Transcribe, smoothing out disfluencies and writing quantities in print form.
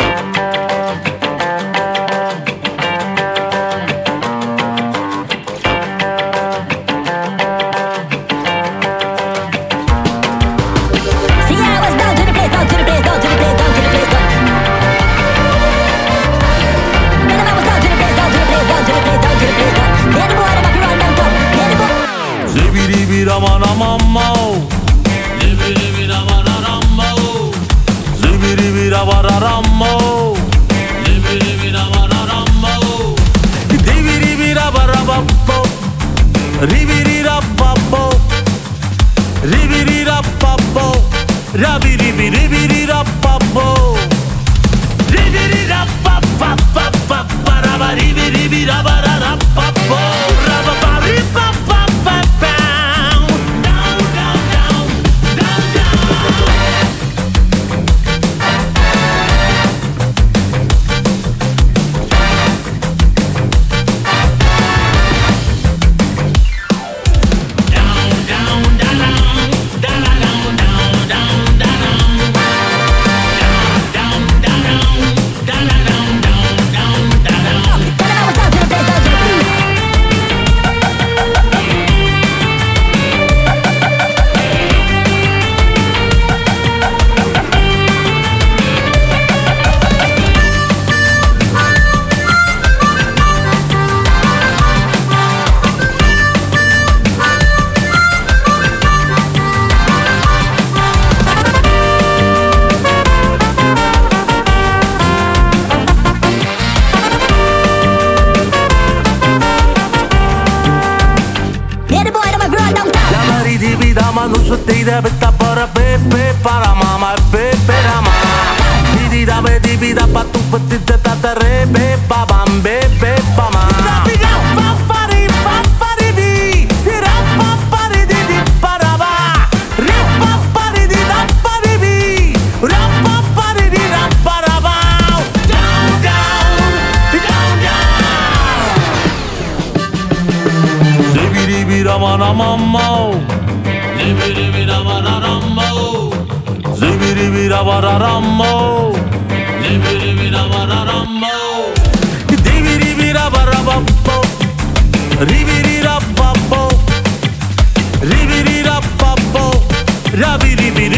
Aman aman mau, zibiri bira bararam mau, zibiri bira bararam mau, zibiri bira bararam mau, zibiri bira barababbo, ribiri rababbo, ribiri rababbo, rabiri biri rababbo, ribiri rabababba, barabari biri rabarababbo, rababari babba. Manusutida betta para pepe para mama pepe rama Didi da be di da patu petita tatare be pa bam be pa ma Rapiga pa pari bi sira pa pari di para ba Ra pa pari di da pari bi ra pa pari di da para ba Down Zibiri bira mana mamma Zibiri bira bararam mau, zibiri bira bararam mau, zibiri bira bararam mau, zibiri bira barababbo, ribiri rababbo, ribiri rababbo, rabiri biri